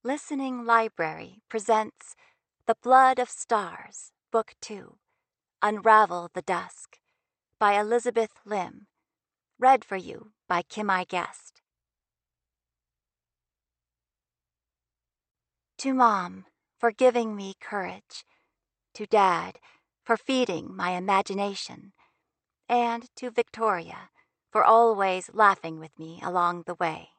Listening Library presents The Blood of Stars, Book 2, Unravel the Dusk, by Elizabeth Lim. Read for you by Kim I. Guest. To Mom, for giving me courage. To Dad, for feeding my imagination. And to Victoria, for always laughing with me along the way.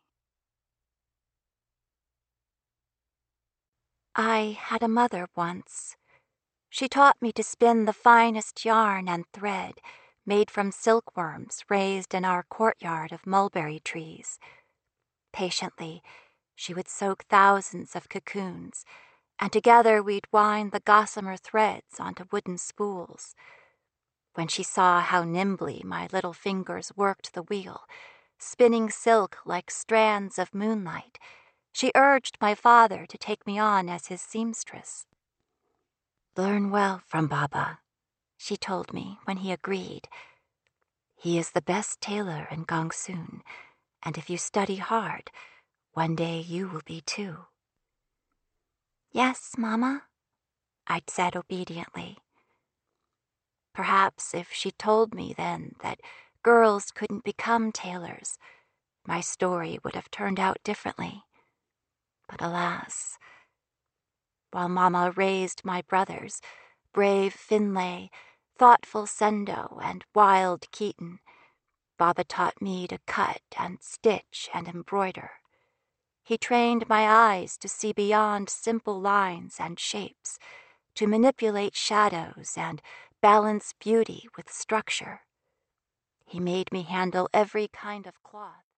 I had a mother once. She taught me to spin the finest yarn and thread made from silkworms raised in our courtyard of mulberry trees. Patiently, she would soak thousands of cocoons, and together we'd wind the gossamer threads onto wooden spools. When she saw how nimbly my little fingers worked the wheel, spinning silk like strands of moonlight, she urged my father to take me on as his seamstress. "Learn well from Baba," she told me when he agreed. "He is the best tailor in Gongsun, and if you study hard, one day you will be too." "Yes, Mama," I'd said obediently. Perhaps if she'd told me then that girls couldn't become tailors, my story would have turned out differently. But alas, while Mama raised my brothers, brave Finlay, thoughtful Sendo, and wild Keaton, Baba taught me to cut and stitch and embroider. He trained my eyes to see beyond simple lines and shapes, to manipulate shadows and balance beauty with structure. He made me handle every kind of cloth.